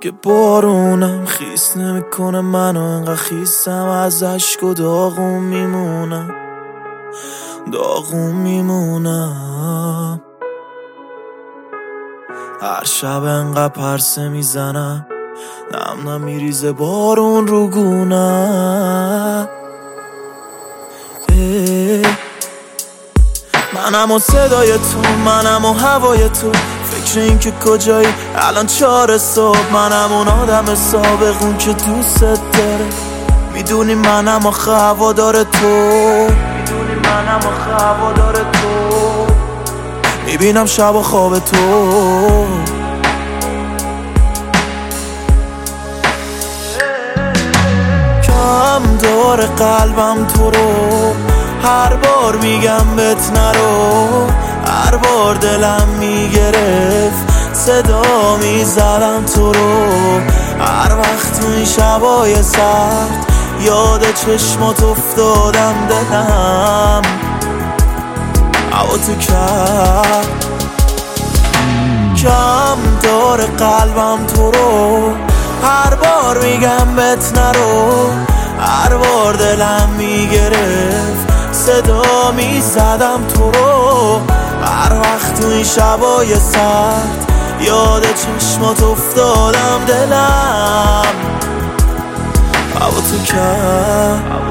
که بارونم خیس نمیکنه منو، انقدر خیسم از عشق و داغون میمونم. هر شب انقدر پرسه میزنم، نم میریزه بارون رو گونم. منم و صدای تو، منم و هوای تو، فکر این که کجایی الان 4 صبح. منم اون آدم سابقون که دوست داره، میدونی منم آخه هوادار تو، میبینم شب و خواب تو. کم داره قلبم تو رو، هر بار میگم بهت نرو، هر بار دلم میگرفت صدا میزدم تو رو. هر وقت تو این شبای سرد یاد چشمات افتادم، دلم هوا تو کرد. کم داره قلبم تو رو، هر بار میگم بهت نرو، هر بار دلم میگرفت صدا میزدم تو رو. هر وقت تو این شبای سرد یاد چشمات افتادم، دلم هوا تو کرد.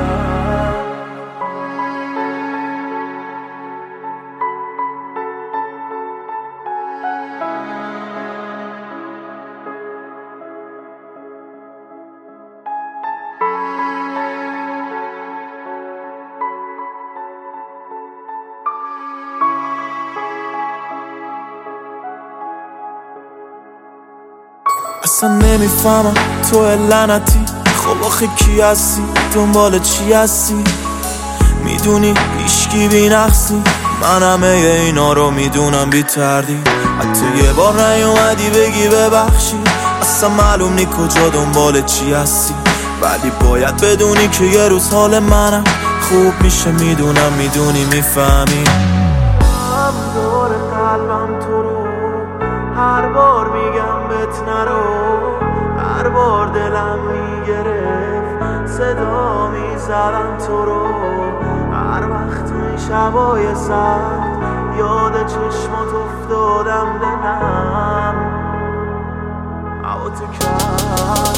اصلا نمیفهمم تو لعنتی، خب آخه کی هستی؟ دنبال چی هستی؟ میدونی هیچکی بی نقصی، من همه اینا رو میدونم بی تردید. حتی یه بار نیومدی بگی ببخشی، اصلا معلوم نی کجا دنبال چی هستی. ولی باید بدونی که یه روز حال منم خوب میشه، میدونم میدونی میفهمی. هم دور قلبم تو رو، هر بار میگم بهت نرو، هر بار دلم میگرفت صدا میزدم تو رو. هر وقت تو این شبای سرد یاد چشمات افتادم، دلم هوا تو کرد.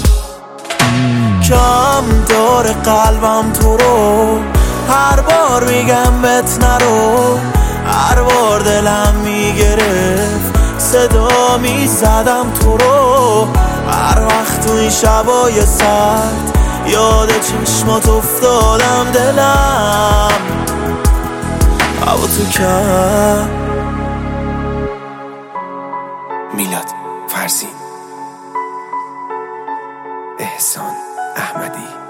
کم داره قلبم تو رو، هر بار میگم بهت نرو، هر بار دلم میگرفت صدا میزدم تو رو. هر وقت تو این شبای سرد یاد چشمات افتادم، دلم هوا تو کرد. میلاد فرزین، احسان احمدی.